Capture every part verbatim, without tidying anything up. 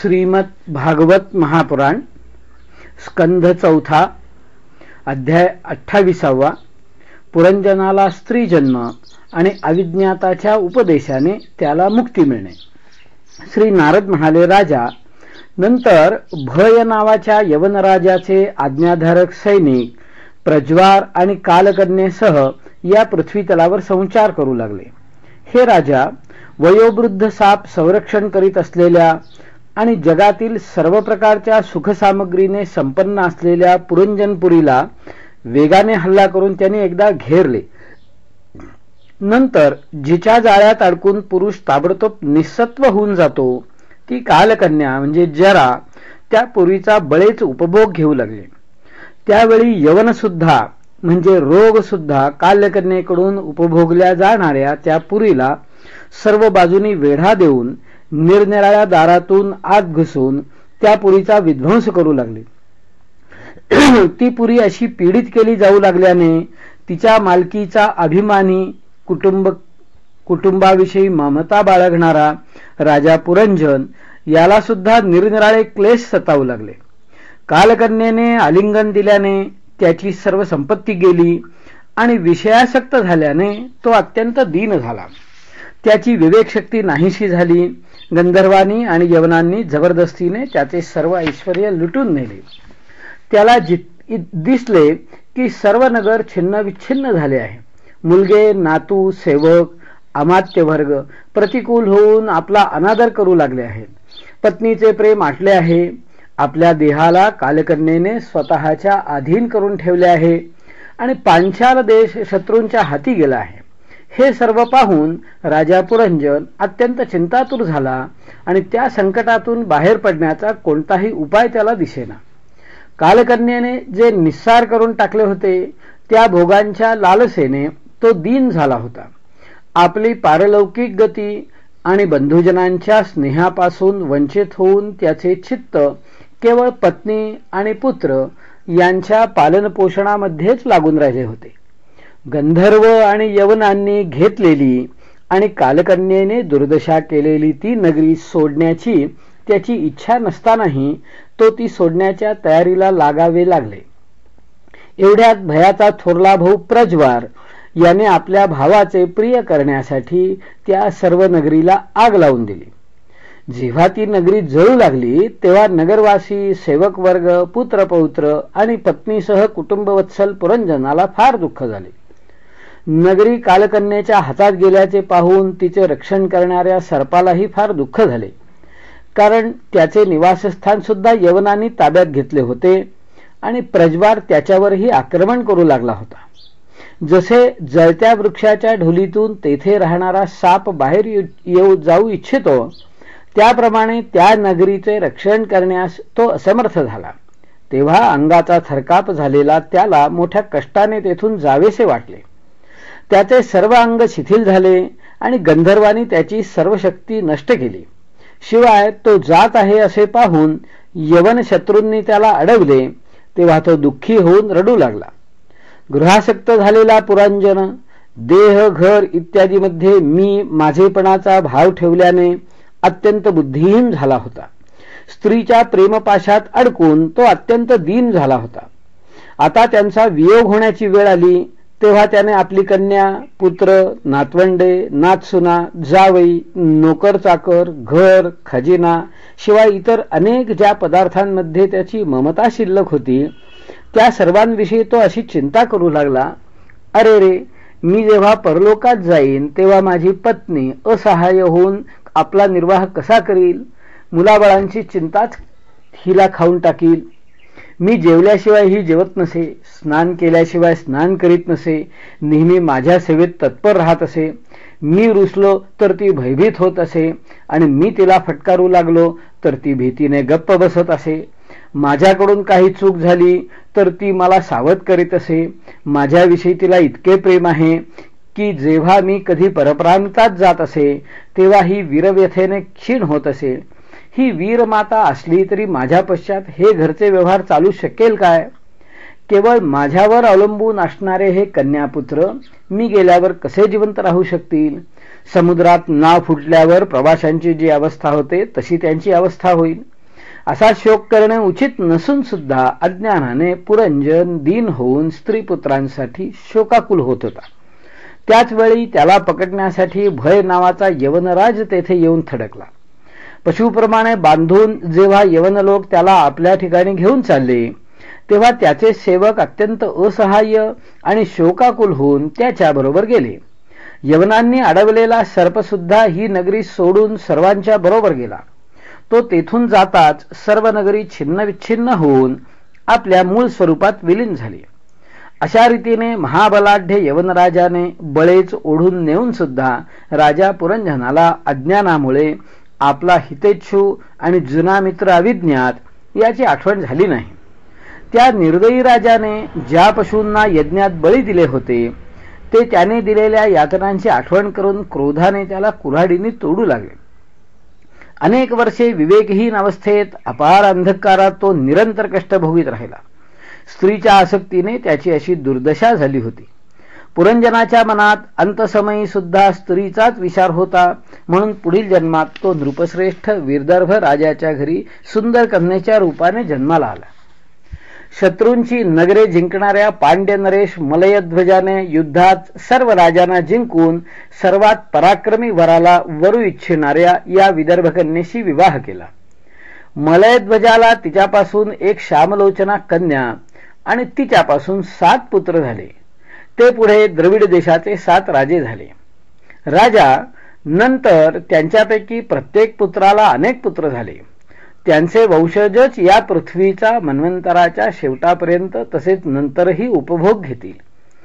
श्रीमद भागवत महापुराण स्कंध चौथा अध्याय अठ्ठावीसावा पुरंजनाला स्त्री जन्म आणि अविज्ञाताच्या उपदेशाने त्याला मुक्ती मिळणे. श्री नारद म्हणाले, राजा, नंतर भय नावाच्या यवनराजाचे आज्ञाधारक सैनिक प्रज्वार आणि कालकन्येसह या पृथ्वी तलावर संचार करू लागले. हे राजा, वयोवृद्ध साप संरक्षण करीत असलेल्या आणि जगातील सर्व प्रकारच्या सुखसामग्रीने संपन्न असलेल्या पुरंजनपुरीला वेगाने हल्ला करून त्यांनी एकदा घेरले. नंतर जिच्या जाळ्यात अडकून पुरुष ताबडतोब निस्सत्व होऊन जातो, ती कालकन्या म्हणजे जरा त्या पुरीचा बळेच उपभोग घेऊ लागले. त्यावेळी यवन सुद्धा म्हणजे रोग सुद्धा कालकन्येकडून उपभोगल्या जाणाऱ्या त्या पुरीला सर्व बाजूनी वेढा देऊन निरनिराळ्या दारातून आत घुसून त्या पुरीचा विध्वंस करू लागले. ती पुरी अशी पीडित केली जाऊ लागल्याने तिच्या मालकीचा अभिमानी कुटुंब कुटुंबाविषयी ममता बाळगणारा राजा पुरंजन याला सुद्धा निरनिराळे क्लेश सतावू लागले. कालकन्येने आलिंगन दिल्याने त्याची सर्व संपत्ती गेली आणि विषयासक्त झाल्याने तो अत्यंत दीन झाला. त्याची विवेकशक्ती नाहीशी झाली. गंधर्वांनी आणि यवनांनी जबरदस्तीने त्याचे सर्व ऐश्वर्य लुटून नेले. त्याला दिसले की सर्व नगर छिन्नविच्छिन्न झाले आहे. मुलगे, नातू, सेवक, अमात्यवर्ग प्रतिकूल होऊन आपला अनादर करू लागले आहेत. पत्नीचे प्रेम आटले आहे. आपल्या देहाला कालकन्येने स्वतःच्या अधीन करून ठेवले आहे आणि पांचाल देश शत्रूंच्या हाती गेला आहे. हे सर्व पाहून राजा पुरंजन अत्यंत चिंतातूर झाला आणि त्या संकटातून बाहेर पडण्याचा कोणताही उपाय त्याला दिसेना. कालकन्येने जे निस्सार करून टाकले होते त्या भोगांच्या लालसेने तो दीन झाला होता. आपली पारलौकिक गती आणि बंधुजनांच्या स्नेहापासून वंचित होऊन त्याचे चित्त केवळ पत्नी आणि पुत्र यांच्या पालनपोषणामध्येच लागून राहिले होते. गंधर्व आणि यवनांनी घेतलेली आणि कालकन्येने दुर्दशा केलेली ती नगरी सोडण्याची त्याची इच्छा नसतानाही तो ती सोडण्याच्या तयारीला लागावे लागले. एवढ्यात भयाचा थोरला भाऊ प्रज्वार याने आपल्या भावाचे प्रिय करण्यासाठी त्या सर्व नगरीला आग लावून दिली. जेव्हा ती नगरी जळू लागली तेव्हा नगरवासी, सेवक वर्ग, पुत्रपौत्र आणि पत्नीसह कुटुंबवत्सल पुरंजनाला फार दुःख झाले. नगरी कालकन्येच्या हातात गेल्याचे पाहून तिचे रक्षण करणाऱ्या सर्पालाही फार दुःख झाले, कारण त्याचे निवासस्थान सुद्धा यवनांनी ताब्यात घेतले होते आणि प्रज्वार त्याच्यावरही आक्रमण करू लागला होता. जसे जळत्या वृक्षाच्या ढोलीतून तेथे राहणारा साप बाहेर येऊ जाऊ इच्छितो, त्याप्रमाणे त्या नगरीचे रक्षण करण्यास तो असमर्थ झाला. तेव्हा अंगाचा थरकाप झालेला त्याला मोठ्या कष्टाने तेथून जावेसे वाटले. त्याचे सर्व अंग शिथिल झाले आणि गंधर्वांनी त्याची सर्व शक्ती नष्ट केली. शिवाय तो जात आहे असे पाहून यवन शत्रूंनी त्याला अडवले. तेव्हा तो दुःखी होऊन रडू लागला. गृहासक्त झालेला पुरंजन देह, घर इत्यादीमध्ये मी माझेपणाचा भाव ठेवल्याने अत्यंत बुद्धिहीन झाला होता. स्त्रीच्या प्रेमपाशात अडकून तो अत्यंत दीन झाला होता. आता त्यांचा वियोग होण्याची वेळ आली तेव्हा त्याने आपली कन्या, पुत्र, नातवंडे, नातसुना, जावई, नोकर चाकर, घर, खजिना शिवाय इतर अनेक ज्या पदार्थांमध्ये त्याची ममता शिल्लक होती त्या सर्वांविषयी तो अशी चिंता करू लागला. अरे रे, मी जेव्हा परलोकात जाईन तेव्हा माझी पत्नी असहाय्य होऊन आपला निर्वाह कसा करील? मुलाबाळांची चिंताच हिला खाऊन टाकील. मी जेवल्याशिवाय ही जेवत नसे, स्नान केल्याशिवाय स्नान करीत नसे, नेहमी माझ्या सेवेत तत्पर राहत असे. मी रुसलो तर ती भयभीत होत असे आणि मी तिला फटकारू लागलो तर ती भीतीने गप्प बसत असे. माझ्याकडून काही चूक झाली तर ती मला सावध करीत असे. माझ्याविषयी तिला इतके प्रेम आहे की जेव्हा मी कधी परप्रांतात जात असे तेव्हा ही वीरव्यथेने क्षीण होत असे. ही वीरमाता असली तरी माझ्या पश्चात हे घरचे व्यवहार चालू शकेल काय? केवळ माझ्यावर अवलंबून असणारे हे कन्यापुत्र मी गेल्यावर कसे जिवंत राहू शकतील? समुद्रात नाव फुटल्यावर प्रवाशांची जी अवस्था होते तशी त्यांची अवस्था होईल. असा शोक करणे उचित नसून सुद्धा अज्ञानाने पुरंजन दीन होऊन स्त्री पुत्रांसाठी शोकाकुल होत होता. त्याच वेळी त्याला पकडण्यासाठी भय नावाचा यवनराज तेथे येऊन थडकला. पशुप्रमाणे बांधून जेव्हा यवन लोक त्याला आपल्या ठिकाणी घेऊन चालले तेव्हा त्याचे सेवक अत्यंत असहाय्य आणि शोकाकुल होऊन त्याच्याबरोबर गेले. यवनांनी अडवलेला सर्पसुद्धा ही नगरी सोडून सर्वांच्या बरोबर गेला. तो तेथून जाताच सर्व नगरी छिन्नविच्छिन्न होऊन आपल्या मूळ स्वरूपात विलीन झाली. अशा रीतीने महाबलाढ्य यवनराजाने बळेच ओढून नेऊन सुद्धा राजा पुरंजनाला अज्ञानामुळे आपला हितेच्छू आणि जुना मित्र अविज्ञात याची आठवण झाली नाही. त्या निर्दयी राजाने ज्या पशूंना यज्ञात बळी दिले होते ते त्याने दिलेल्या यातनांची आठवण करून क्रोधाने त्याला कुऱ्हाडीने तोडू लागले. अनेक वर्षे विवेकहीन अवस्थेत अपार अंधकारात तो निरंतर कष्ट भोगीत राहिला. स्त्रीच्या आसक्तीने त्याची अशी दुर्दशा झाली होती. पुरंजनाच्या मनात अंतसमयी सुद्धा स्त्रीचाच विचार होता, म्हणून पुढील जन्मात तो नृपश्रेष्ठ विदर्भ राजाच्या घरी सुंदर कन्येच्या रूपाने जन्माला आला. शत्रूंची नगरे जिंकणाऱ्या पांड्य नरेश मलयध्वजाने युद्धात सर्व राजांना जिंकून सर्वात पराक्रमी वराला वरू इच्छिणाऱ्या या विदर्भ कन्येशी विवाह केला. मलयध्वजाला तिच्यापासून एक श्यामलोचना कन्या आणि तिच्यापासून सात पुत्र झाले. ते पुढे द्रविड देशाचे सात राजे झाले. राजा नंतर त्यांच्यापैकी प्रत्येक पुत्राला अनेक पुत्र झाले. त्यांचे वंशजच या पृथ्वीचा मन्वंतराच्या शेवटापर्यंत तसेच नंतरही उपभोग घेतील.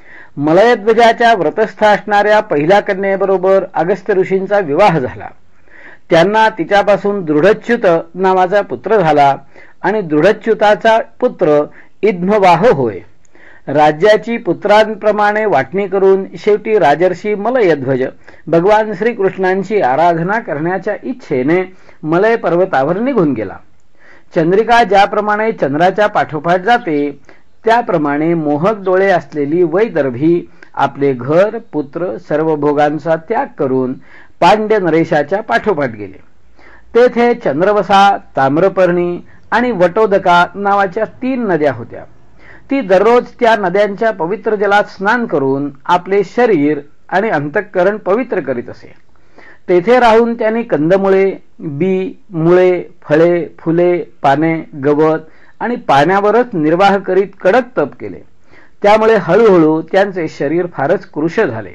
मलयध्वजाच्या व्रतस्थ असणाऱ्या पहिल्या कन्येबरोबर अगस्त्य ऋषींचा विवाह झाला. त्यांना तिच्यापासून दृढच्युत नावाचा पुत्र झाला आणि दृढच्युताचा पुत्र इद्मवाह होय. राज्याची पुत्रांप्रमाणे वाटणी करून शेवटी राजर्षी मलयध्वज भगवान श्रीकृष्णांची आराधना करण्याच्या इच्छेने मलय पर्वतावर निघून गेला. चंद्रिका ज्याप्रमाणे चंद्राच्या पाठोपाठ जाते त्याप्रमाणे मोहक डोळे असलेली वैदर्भी आपले घर पुत्र सर्व भोगांचा त्याग करून पांड्य नरेशाच्या पाठोपाठ गेले. तेथे चंद्रवसा, ताम्रपर्णी आणि वटोदका नावाच्या तीन नद्या होत्या. ती दररोज त्या नद्यांच्या पवित्र जलात स्नान करून आपले शरीर आणि अंतःकरण पवित्र करीत असे. तेथे राहून त्यांनी कंदमुळे, बी, मुळे, फळे, फुले, पाने, गवत आणि पाण्यावरच निर्वाह करीत कडक तप केले. त्यामुळे हळूहळू त्यांचे शरीर फारच कृश झाले.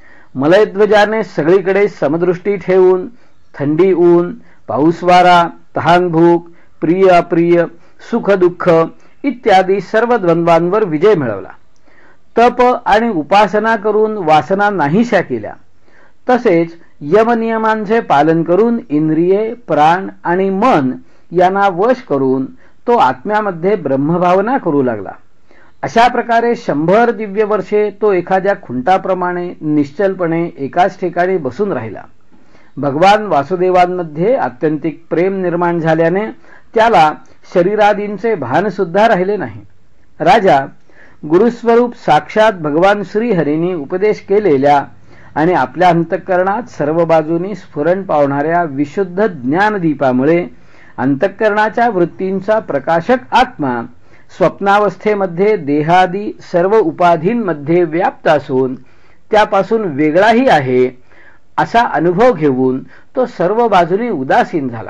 मलयध्वजाने सगळीकडे समदृष्टी ठेवून थंडी ऊन, पाऊस वारा, तहान भूक, प्रिय अप्रिय, सुख दुःख इत्यादी सर्व द्वंद्वांवर विजय मिळवला. तप आणि उपासना करून वासना नाहीशा केल्या. तसेच यमनियमांचे पालन करून इंद्रिये, प्राण आणि मन यांना वश करून तो आत्म्यामध्ये ब्रह्मभावना करू लागला. अशा प्रकारे शंभर दिव्य वर्षे तो एखाद्या खुंटाप्रमाणे निश्चलपणे एकाच ठिकाणी बसून राहिला. भगवान वासुदेवांमध्ये आत्यंतिक प्रेम निर्माण झाल्याने त्याला शरीरादींचे भान सुद्धा राहिले नाही. राजा गुरुस्वरूप साक्षात भगवान श्रीहरींनी उपदेश केलेल्या आणि आपल्या अंतःकरणात सर्व बाजूनी स्फुरण पावणाऱ्या विशुद्ध ज्ञानदीपामुळे अंतःकरणाच्या वृत्तींचा प्रकाशक आत्मा स्वप्नावस्थेमध्ये देहादी सर्व उपाधींमध्ये व्याप्त असून त्यापासून वेगळाही आहे असा अनुभव घेऊन तो सर्व बाजूनी उदासीन झाला.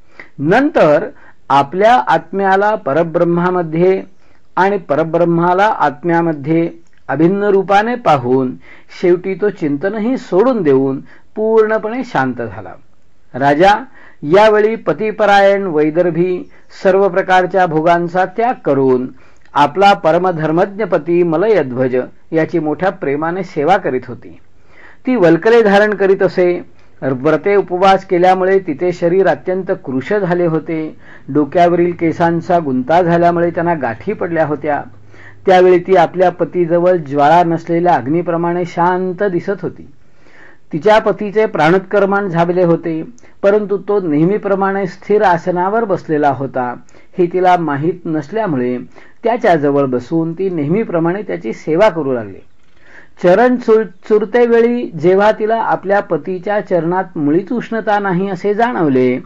नंतर आपल्या आत्म्याला परब्रह्मामध्ये आणि परब्रह्माला आत्म्यामध्ये अभिन्न रूपाने पाहून शेवटी तो चिंतनही सोडून देऊन पूर्णपणे शांत झाला. राजा यावेळी पतिपरायण वैदर्भी सर्व प्रकारच्या भोगांचा त्याग करून आपला परमधर्मज्ञ पती मलयध्वज याची मोठ्या प्रेमाने सेवा करीत होती. ती वल्कले धारण करीत असे. व्रते उपवास केल्यामुळे तिचे शरीर अत्यंत कृश झाले होते. डोक्यावरील केसांचा गुंता झाल्यामुळे त्यांना गाठी पडल्या होत्या. त्यावेळी ती आपल्या पतीजवळ ज्वाळा नसलेल्या अग्नीप्रमाणे शांत दिसत होती. तिच्या पतीचे प्राणोत्कर्मण झाले होते, परंतु तो नेहमीप्रमाणे स्थिर आसनावर बसलेला होता हे तिला माहीत नसल्यामुळे त्याच्याजवळ बसून ती नेहमीप्रमाणे त्याची सेवा करू लागली. चरण चुरतेवेळी जेव्हा तिला आपल्या पतीच्या चरणात मुळीच उष्णता नाही असे जाणवले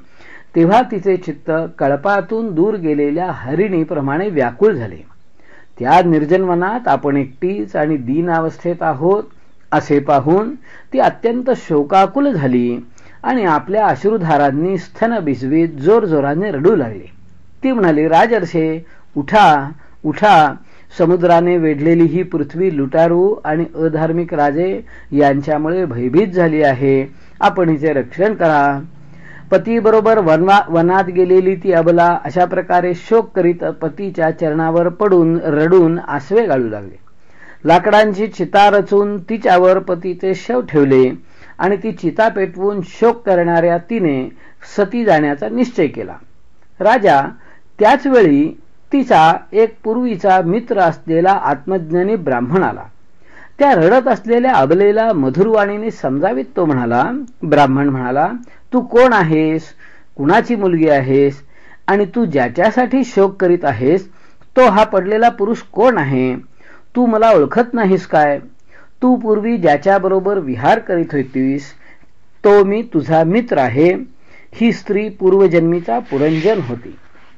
तेव्हा तिचे चित्त कळपातून दूर गेलेल्या हरिणीप्रमाणे व्याकुळ झाले. त्या निर्जनवनात आपण एकटीच आणि दीन अवस्थेत आहोत असे पाहून ती अत्यंत शोकाकुल झाली आणि आपल्या अश्रुधारांनी स्तन भिजवीत जोरजोराने रडू लागली. ती म्हणाली, राजर्षे, उठा उठा. समुद्राने वेढलेली ही पृथ्वी लुटारू आणि अधार्मिक राजे यांच्यामुळे भयभीत झाली आहे. आपण हिचे रक्षण करा. पतीबरोबर वनवा वनात गेलेली ती अबला अशा प्रकारे शोक करीत पतीच्या चरणावर पडून रडून आसवे गाळू लागले. लाकडांची चिता रचून तिच्यावर पतीचे शव ठेवले आणि ती चिता पेटवून शोक करणाऱ्या तिने सती जाण्याचा निश्चय केला. राजा त्याच वेळी तिचा एक पूर्वीचा मित्र असलेला आत्मज्ञानी ब्राह्मण आला. त्या रडत असलेल्या अबलेला मधुरवाणीने समजावीत तो म्हणाला, ब्राह्मण म्हणाला, तू कोण आहेस, कुणाची मुलगी आहेस आणि तू ज्याच्यासाठी शोक करीत आहेस तो हा पडलेला पुरुष कोण आहे? तू मला ओळखत नाहीस काय? तू पूर्वी ज्याच्याबरोबर विहार करीत होतीस तो मी तुझा मित्र आहे. ही स्त्री पूर्वजन्मीचा पुरंजन होती.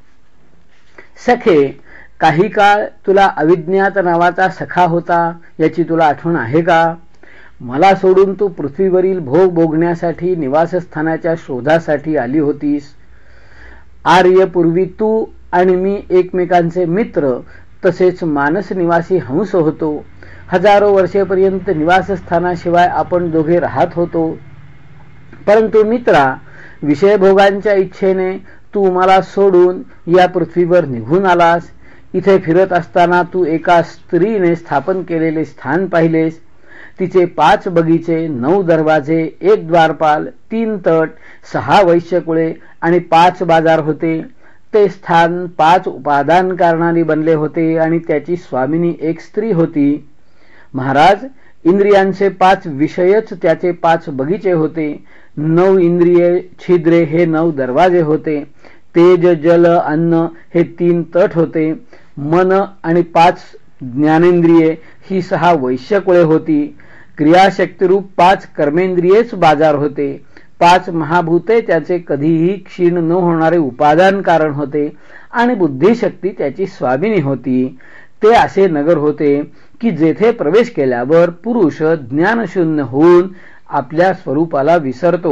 सखे, काही काळ तुला अविज्ञात नावाचा सखा होता याची तुला आठवण आहे का? मला सोडून तू पृथ्वीवरील भोग भोगण्यासाठी निवासस्थानाच्या शोधासाठी आली होतीस. आर्य, पूर्वी तू आणि मी एकमेकांचे मित्र तसेच मानस निवासी हंस होतो. हजारो वर्षेपर्यंत निवासस्थानाशिवाय आपण दोघे राहत होतो. परंतु मित्रा, विषयभोगांच्या इच्छेने तू मला सोडून या पृथ्वीवर निघून आलास. इथे फिरत असताना तू एका स्त्रीने स्थापन केलेले स्थान पाहिलेस. तिचे पाच बगीचे, नऊ दरवाजे, एक द्वारपाल, तीन तट, सहा वैश्यकुळे आणि पाच बाजार होते. ते स्थान पाच उपादान कारणाने बनले होते आणि त्याची स्वामिनी एक स्त्री होती. महाराज, इंद्रियांचे पाच विषयच त्याचे पाच बगीचे होते. नऊ इंद्रिये छिद्रे हे नऊ दरवाजे होते. तेज, जल, अन्न हे तीन तट होते. मन आणि पाच ज्ञानेंद्रिये ही सहा वैश्यकुळे होती. क्रियाशक्तिरूप पाच कर्मेंद्रियेच बाजार होते. पाच महाभूते त्याचे कधीही क्षीण न होणारे उपादान कारण होते आणि बुद्धिशक्ती त्याची स्वामिनी होती. ते असे नगर होते की जेथे प्रवेश केल्यावर पुरुष ज्ञानशून्य होऊन आपल्या स्वरूपाला विसरतो.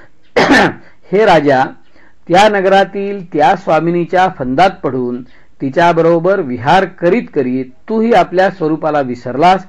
हे राजा, त्या नगरातील त्या स्वामिनीच्या फंदात पडून तिच्याबरोबर विहार करीत करीत तूही आपल्या स्वरूपाला विसरलास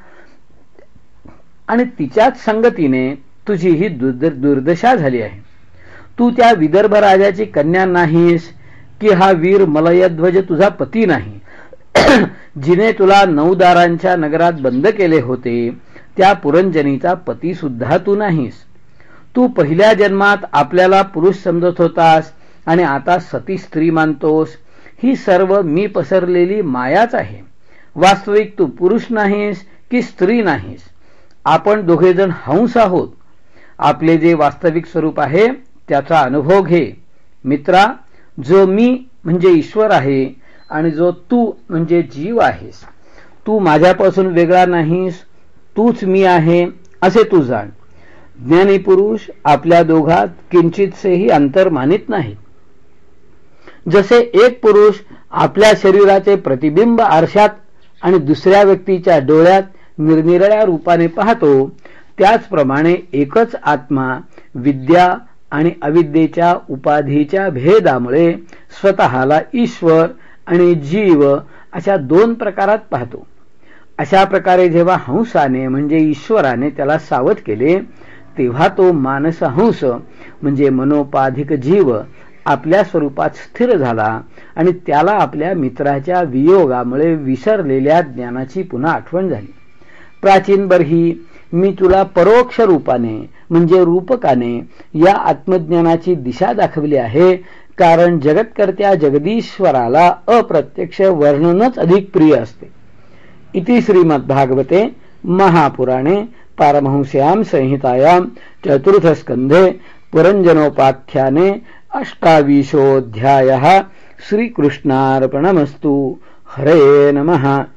आणि तिच्याच संगतीने तुझी ही दुर्दशा झाली आहे. तू त्या विदर्भ राजाची कन्या नाहीस की हा वीर मलयध्वज तुझा पती नाही? जिने तुला नऊ दारांच्या नगरात बंद केले होते त्या पुरंजनीचा पती सुद्धा तू नाहीस. तू पहिल्या जन्मात आपल्याला पुरुष समजत होतास आणि आता सती स्त्री मानतोस. ही सर्व मी पसरलेली मायाच आहे. वास्तविक तू पुरुष नाहीस की स्त्री नाहीस. आपण दोघे जण हंस आहोत. आपले जे वास्तविक स्वरूप आहे त्याचा अनुभव घे. मित्रा, जो मी म्हणजे ईश्वर आहे आणि जो तू म्हणजे जीव आहेस. तू माझ्यापासून वेगळा नाहीस, तूच मी आहे असे तू जाण. ज्ञानी पुरुष आपल्या दोघात किंचितसेही अंतर मानित नाहीत. जसे एक पुरुष आपल्या शरीराचे प्रतिबिंब आरशात आणि दुसऱ्या व्यक्तीच्या डोळ्यात निरनिराळ्या रूपाने पाहतो, त्याचप्रमाणे एकच आत्मा विद्या आणि अविद्येच्या उपाधीच्या भेदामुळे स्वतःला ईश्वर आणि जीव अशा दोन प्रकारात पाहतो. अशा प्रकारे जेव्हा हंसाने म्हणजे ईश्वराने त्याला सावध केले तेव्हा तो मानस हंस म्हणजे मनोपाधिक जीव आपल्या स्वरूपात स्थिर झाला आणि त्याला आपल्या मित्राच्या वियोगामुळे विसरलेल्या ज्ञानाची पुन्हा आठवण झाली. प्राचीन बरही मी तुला परोक्ष रूपाने म्हणजे रूपकाने या आत्मज्ञानाची दिशा दाखवली आहे, कारण जगतकर्त्या जगदीश्वराला अप्रत्यक्ष वर्णनच अधिक प्रिय असते. इति श्रीमद्भागवते महापुराणे पारमहंस्यां संहितायां चतुर्थस्कंधे पुरंजनोपाख्याने अष्टाविंशोऽध्यायः. श्रीकृष्णार्पणमस्तु. हरे नमः.